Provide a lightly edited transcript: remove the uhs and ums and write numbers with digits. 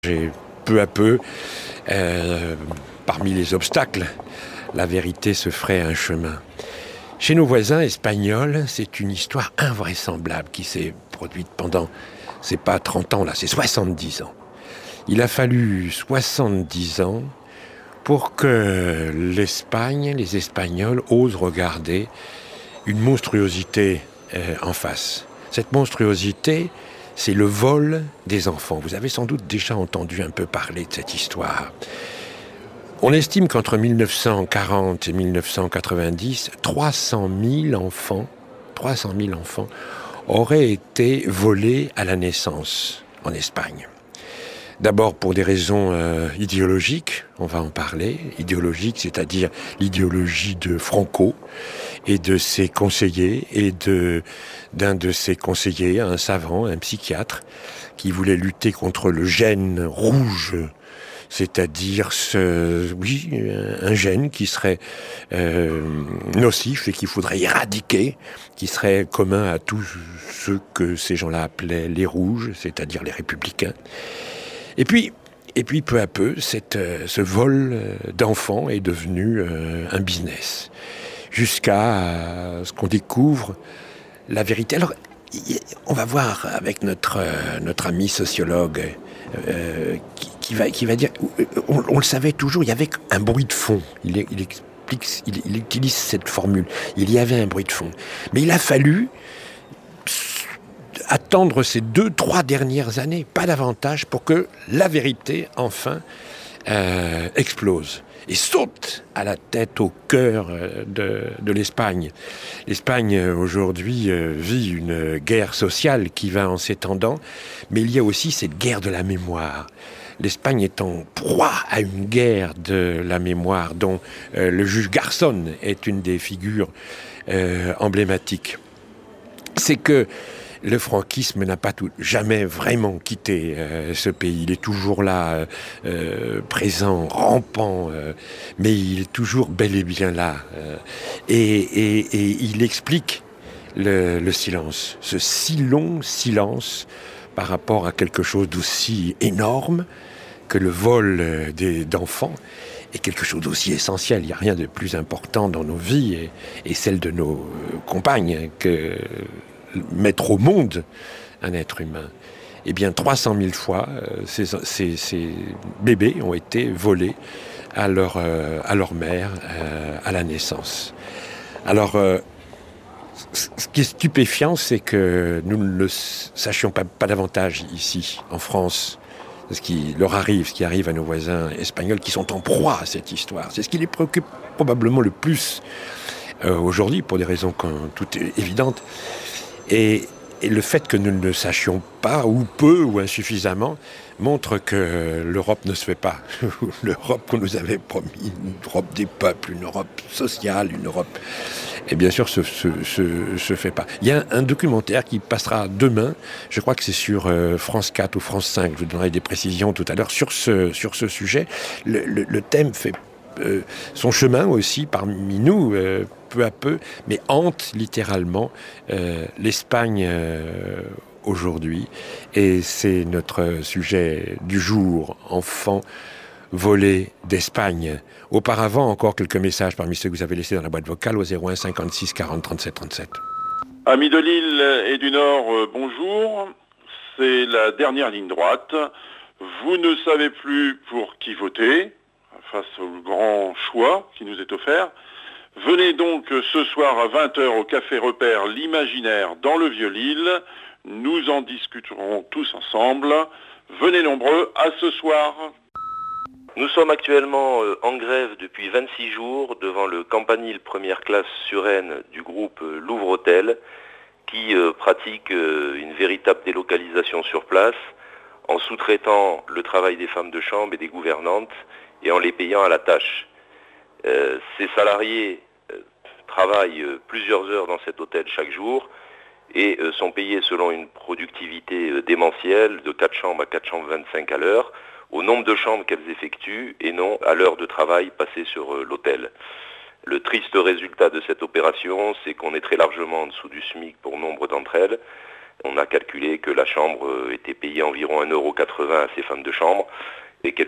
Et peu à peu, parmi les obstacles, la vérité se ferait un chemin. Chez nos voisins espagnols, c'est une histoire invraisemblable qui s'est produite pendant, c'est pas 30 ans là, c'est 70 ans. Il a fallu 70 ans pour que l'Espagne, les Espagnols osent regarder une monstruosité en face. Cette monstruosité, c'est le vol des enfants. Vous avez sans doute déjà entendu un peu parler de cette histoire. On estime qu'entre 1940 et 1990, 300 000 enfants auraient été volés à la naissance en Espagne. D'abord pour des raisons idéologiques, on va en parler. Idéologiques, c'est-à-dire l'idéologie de Franco et de ses conseillers et d'un de ses conseillers, un savant, un psychiatre, qui voulait lutter contre le gène rouge, c'est-à-dire un gène qui serait nocif et qu'il faudrait éradiquer, qui serait commun à tous ceux que ces gens-là appelaient les rouges, c'est-à-dire les républicains. Et puis peu à peu, ce vol d'enfants est devenu un business, jusqu'à ce qu'on découvre la vérité. Alors, on va voir avec notre ami sociologue qui va dire, on le savait toujours, il y avait un bruit de fond. Il utilise cette formule. Il y avait un bruit de fond. Mais il a fallu attendre ces 2-3 dernières années, pas davantage, pour que la vérité, enfin, explose et saute à la tête, au cœur de l'Espagne. L'Espagne, aujourd'hui, vit une guerre sociale qui va en s'étendant, mais il y a aussi cette guerre de la mémoire. L'Espagne est en proie à une guerre de la mémoire dont le juge Garzón est une des figures emblématiques. C'est que le franquisme n'a pas jamais vraiment quitté ce pays. Il est toujours là, présent, rampant, mais il est toujours bel et bien là. Et il explique le silence, ce si long silence par rapport à quelque chose d'aussi énorme que le vol d'enfants est quelque chose d'aussi essentiel. Il n'y a rien de plus important dans nos vies et celle de nos compagnes que mettre au monde un être humain. Eh bien, 300 000 fois, ces bébés ont été volés à leur mère à la naissance. Alors, ce qui est stupéfiant, c'est que nous ne le sachions pas davantage ici, en France, ce qui leur arrive, ce qui arrive à nos voisins espagnols qui sont en proie à cette histoire. C'est ce qui les préoccupe probablement le plus aujourd'hui, pour des raisons toutes évidentes. Et le fait que nous ne le sachions pas, ou peu, ou insuffisamment, montre que l'Europe ne se fait pas. L'Europe qu'on nous avait promis, une Europe des peuples, une Europe sociale, une Europe... Et bien sûr, se fait pas. Il y a un documentaire qui passera demain, je crois que c'est sur France 4 ou France 5, je vous donnerai des précisions tout à l'heure, sur ce sujet. Le thème fait son chemin aussi parmi nous, peu à peu, mais hante littéralement l'Espagne aujourd'hui. Et c'est notre sujet du jour, enfants volés d'Espagne. Auparavant, encore quelques messages parmi ceux que vous avez laissés dans la boîte vocale au 01 56 40 37 37. Amis de Lille et du Nord, bonjour. C'est la dernière ligne droite. Vous ne savez plus pour qui voter face au grand choix qui nous est offert. Venez donc ce soir à 20h au Café Repère l'Imaginaire dans le Vieux-Lille. Nous en discuterons tous ensemble. Venez nombreux à ce soir. Nous sommes actuellement en grève depuis 26 jours devant le Campanile première classe Suresnes du groupe Louvre Hôtel qui pratique une véritable délocalisation sur place en sous-traitant le travail des femmes de chambre et des gouvernantes et en les payant à la tâche. Ces salariés travaillent plusieurs heures dans cet hôtel chaque jour et sont payés selon une productivité démentielle de 4 chambres à 4 chambres 25 à l'heure, au nombre de chambres qu'elles effectuent et non à l'heure de travail passée sur l'hôtel. Le triste résultat de cette opération, c'est qu'on est très largement en dessous du SMIC pour nombre d'entre elles. On a calculé que la chambre était payée environ 1,80 € à ces femmes de chambre et qu'elles